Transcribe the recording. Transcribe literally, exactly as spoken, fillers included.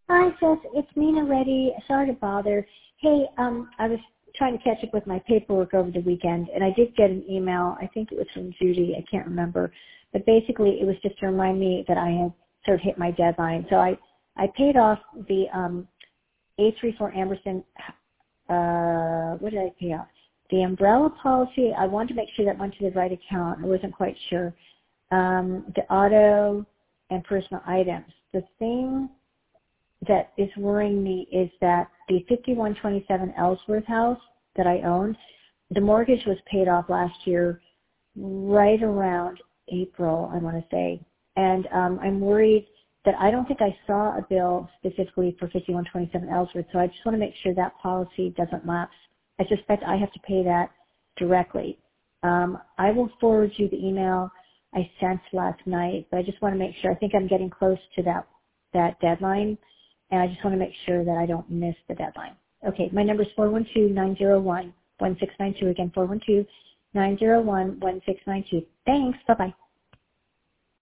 Hi, Seth. It's Nina Reddy. Sorry to bother. Hey, um, I was trying to catch up with my paperwork over the weekend, and I did get an email. I think it was from Judy. I can't remember. But basically, it was just to remind me that I had sort of hit my deadline. So I, I paid off the um, A three four Amberson. Uh, what did I pay off? The umbrella policy. I wanted to make sure that went to the right account. I wasn't quite sure. Um, the auto and personal items. The thing that is worrying me is that the fifty-one twenty-seven Ellsworth house that I own, the mortgage was paid off last year right around April, I want to say. And um, I'm worried that I don't think I saw a bill specifically for fifty-one twenty-seven Ellsworth, so I just want to make sure that policy doesn't lapse. I suspect I have to pay that directly. Um, I will forward you the email I sent last night, but I just want to make sure. I think I'm getting close to that, that deadline. And I just want to make sure that I don't miss the deadline. Okay, my number is four one two, nine zero one, one six nine two. Again, four one two, nine zero one, one six nine two. Thanks. Bye-bye.